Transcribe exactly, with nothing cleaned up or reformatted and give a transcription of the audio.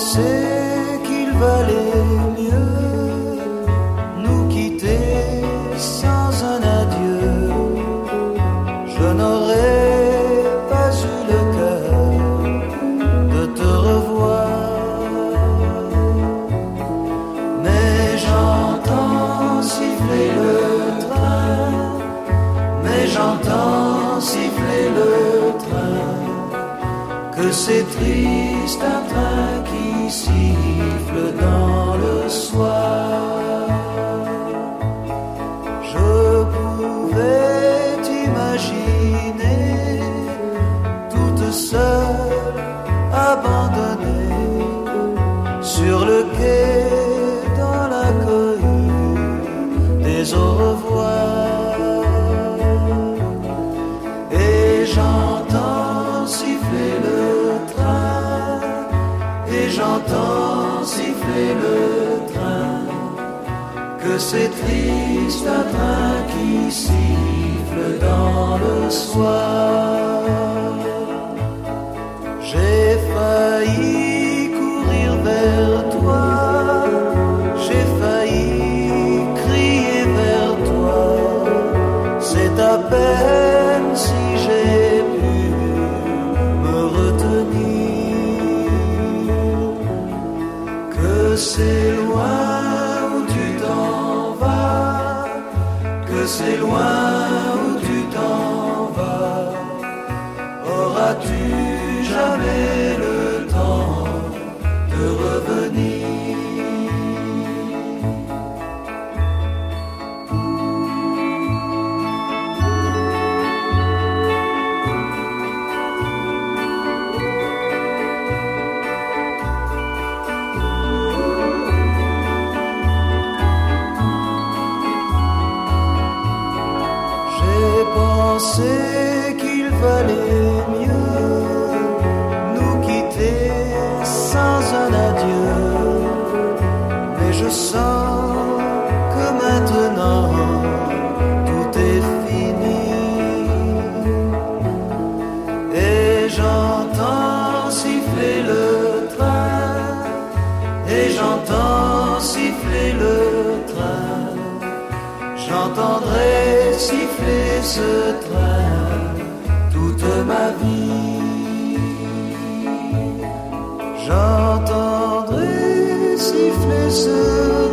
pensais qu'il valait mieux nous quitter sans un adieu. Je n'aurais pas eu le cœur de te revoir, mais j'entends siffler le train, mais j'entends siffler le train, que c'est triste un train qui siffle dans le soir. Je pouvais t'imaginer toute seule, abandonnée, sur le quai dans la cohue des au revoir. Et j'entends siffler le train, et j'entends siffler le train, que c'est triste un train qui siffle dans le soir. J'ai failli courir vers toi, j'ai failli crier vers toi, c'est à peine si j'ai pu me retenir, que c'est loin où tu t'en vas, que c'est loin où tu t'en vas. Auras-tu jamais le temps de revenir? J'ai pensé qu'il valait mieux nous quitter sans un adieu, mais je sens que maintenant tout est fini, et j'entends siffler le train, et j'entends siffler le train, j'entendrai siffler ce train toute ma vie. J'entendrai siffler ce